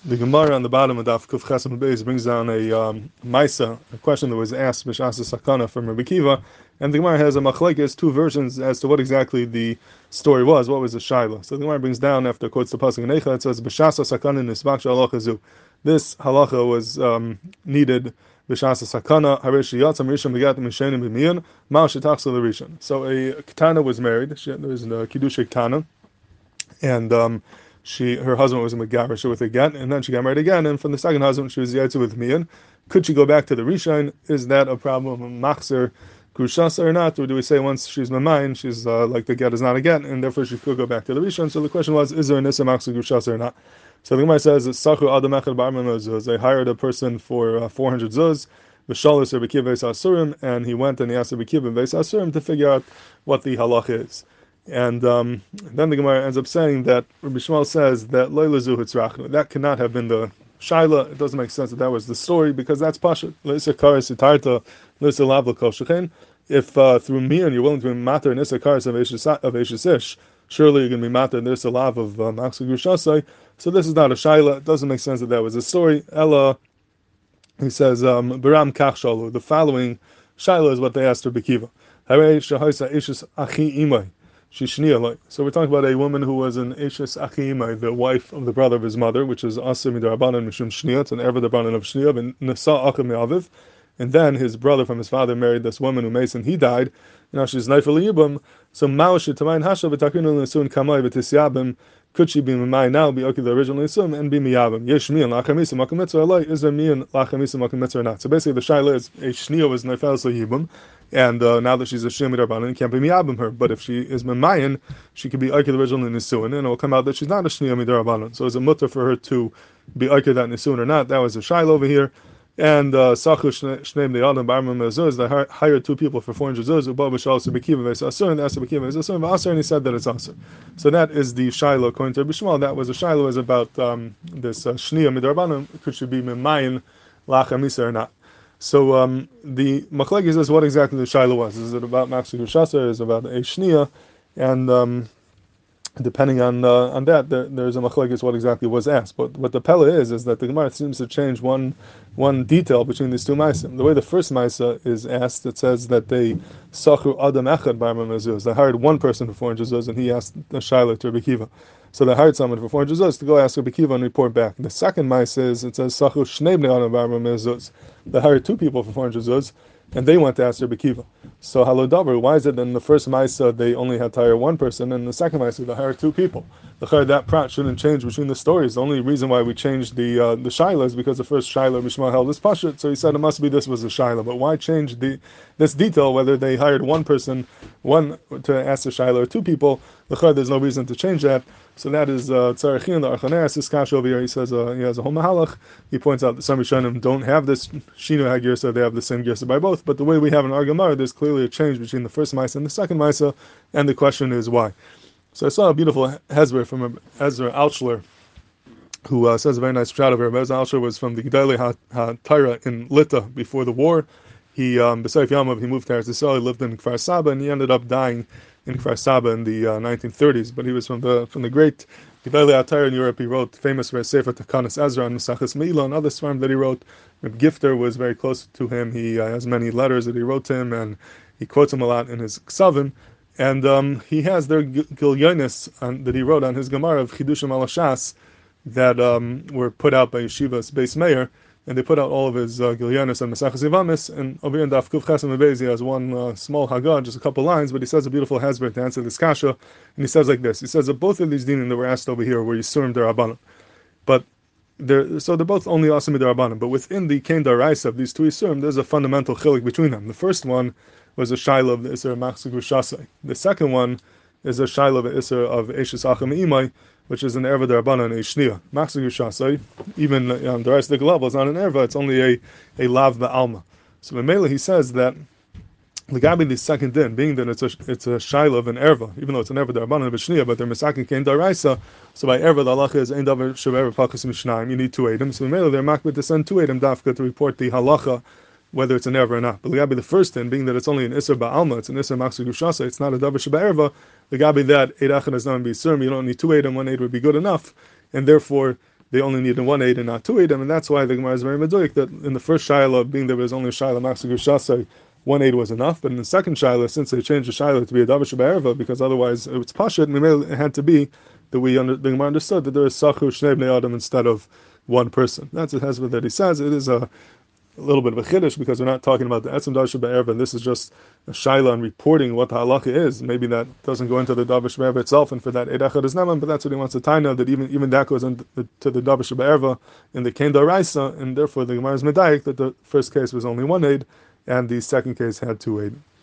The Gemara on the bottom of Daf Kuf Chesam Beis brings down a Maisa, a question that was asked B'Shas Sakana from Rabbi Kiva, and the Gemara has a machlekes, two versions as to what exactly the story was. What was the shaila? So the Gemara brings down after it quotes the pasuk in Eicha. It says B'Shas Sakana Nisbach Halacha Zu. This halacha was needed B'Shas Sakana Haresh Yatzam Rishon Begat Mishenim B'Miyan Mal Shetachsel Rishon. So a Ketana was married. There was a Kiddush Ketana, and her husband was a Megarisha with a get, and then she got married again, and from the second husband she was Yaitza with Mian. Could she go back to the Rishon? Is that a problem of Machzer Grushasa or not? Or do we say once she's Mamayin, she's like the get is not a get, and therefore she could go back to the Rishon? So the question was, is there an Issa Machzer Grushasa or not? So the Gemara says, Sachu Adam Echad Barman Zuz. They hired a person for 400 Zuz, V'shalos Rabbi Kiva Beis Asurim, and he went and he asked Rabbi Kiva Beis Asurim to figure out what the halach is. And then the Gemara ends up saying that Rabbi Shmuel says that Leila Zu Hitzrachnu. That cannot have been the Shaila. It doesn't make sense that was the story because that's Pashat. Leisa Karis Sitarta, Leisa Lavla Kol Shechin. If through Mian you're willing to be matter in Issa Karis of Eishes Ish, surely you're going to be matter in the Issa Lav of Machzor Grushasai. So this is not a Shaila. It doesn't make sense that was a story. Ella, he says, Baram Kach Shalu. The following Shaila is what they asked Rabbi Kiva. Harei Shahaisa Eishes Achi Imai. So we're talking about a woman who was an Eshes Achimai, the wife of the brother of his mother, which is Asir Midarabanan Mishum Shnia, it's an Ever Darabanan of Shnia, and Nasa Achim Me'aviv. And then his brother from his father married this woman who Mason, he died. Now she's Naifel Yibam. So Ma'osh Tamayin Hasha V'takinu Nesun Kamai V'tisyabim. Could she be Mimai now, be okay the original Nisum, and be Miyabim? Yesh Mian Lachamisa Makam Mitzvah Alai. Is there Mian Lachamisa Makam Mitzvah or not? So basically the Shaila is a Shnia was Naifel Yibam. And now that she's a Shia Midarbanan, can't be Miyabim her. But if she is Memayan, she could be Aike the original Nisuin, and it will come out that she's not a Shia Midarbanan. So is a mutter for her to be Aike that Nisuin or not? That was a Shaila over here. And Sachu Shneim the Adam Barman Mezuz, they hired two people for 400 Zuz, Uba B'Shal Sebekiva Ves Asur, and the Asur Bekiva Ves Asur, and he said that it's Asur. So that is the Shaila according to Bishmal. That was a Shaila was about this Shnia Midarbanan, could she be Memayan Lachamisa or not? So the Machlekes says what exactly the Shaila was. Is it about Machzor Grushasa? Is it about a Shnia? And depending on that, there's a Machlekes what exactly was asked. But what the Pella is that the Gemara seems to change one detail between these two Ma'asim. The way the first Ma'asa is asked, it says that they Sachu Adam Echad Barman Mezuz. They hired one person for 400 Zuz, and he asked the Shaila to Rabbi Kiva. So they hired someone for 400 Zuz to go ask Rabbi Kiva and report back. The second Ma'asa is, it says Sachu Shnei Bnei Adam Barman Mezuz. They hired two people for 400 Zuz, and they went to ask Rabbi Kiva. So Halodavar, why is it in the first Maisa they only had to hire one person, and in the second Maisa they hired two people? That prat shouldn't change between the stories. The only reason why we changed the Shaila is because the first Shaila Mishma held this Pashut, so he said it must be this was a Shaila. But why change this detail, whether they hired one person, one to ask the Shaila, or two people? There's no reason to change that. So that is Tzarechim, the Archaneres, this Kash over here. He says he has a whole Mahalach. He points out that some Rishonim don't have this Shinu Hagir, so they have the same Girsa by both. But the way we have in our Gemara, there's clearly a change between the first Maisa and the second Maisa, and the question is why. So I saw a beautiful Hezber from Ezra Alshler, who says a very nice shot of her. Ezra Alshler was from the Gedalei HaTorah in Lita before the war. He, B'Seif Yamav, he moved to Eretz Yisrael, he lived in Kfar Saba, and he ended up dying in Kfar Saba in the 1930s. But he was from the great Gedalei HaTorah in Europe. He wrote famous Sefer Takanas Ezra and Mesachas Meila and other svarim that he wrote. Reb Gifter was very close to him. He has many letters that he wrote to him, and he quotes him a lot in his Ksavim. And he has their Gilyonis that he wrote on his Gemara of Chidushim al Shas that were put out by Yeshiva's Beis Meir, and they put out all of his Gilyonis and Mesachas Yivamis. And over here in Daf Kuf Chesam Beis, he has one small Haggadah, just a couple lines, but he says a beautiful Hezbollah to answer this kasha, and he says like this. He says that both of these dinim that were asked over here were Yisurim Derabanan, but they're both only Asim Derabanan. But within the Kain Daraisa of these two Yisurim, there's a fundamental chilik between them. The first one was a Shaila of the Isser of Machzor Grushasai. The second one is a Shaila of the Isser of Eshes Achim Imai, which is an Erva Darabanan and a Shnia. Machzor Grushasai, even on the rest of the level, it's not an Erva, it's only a Lav Ba'alma. So in Mela he says that Legabi the second din, being that it's a Shaila of an Erva, even though it's an Erva Darabanan of a Shnia, but they're Mesakin Kain Daraisa, so by Erva the halacha is Ein Davar Shav Pachas Mishnayim, you need two Eidim. So in Mela they're makbid to send two Eidim Dafka to report the halacha, whether it's an erva or not. But Legabi the first din, being that it's only an Isser Ba'alma, it's an Isser Machzor Grushasa, it's not a Davar Sheba Erva, Legabi that Eid Achan is not be Yisurim, you don't need two Eidim, one Eid would be good enough, and therefore they only needed one aid and not two aid, and that's why the Gemara is very meduik that in the first shaila, being there was only a shaila machzir gushasai, one aid was enough, but in the second shaila, since they changed the shaila to be a davar shebe'erva, because otherwise it's pashut, it had to be that the Gemara understood that there is sachu shnei bnei adam instead of one person. That's the hezbollah that he says. It is a little bit of a chiddush because we're not talking about the etzem davar shebe'erva, and this is just a shaila and reporting what the halacha is. Maybe that doesn't go into the davar shebe'erva itself, and for that eid echad is naman, but that's what he wants to tie now, that even that goes into the davar shebe'erva in the kein daraisa, and therefore the Gemara is medayik that the first case was only one aid, and the second case had two aid.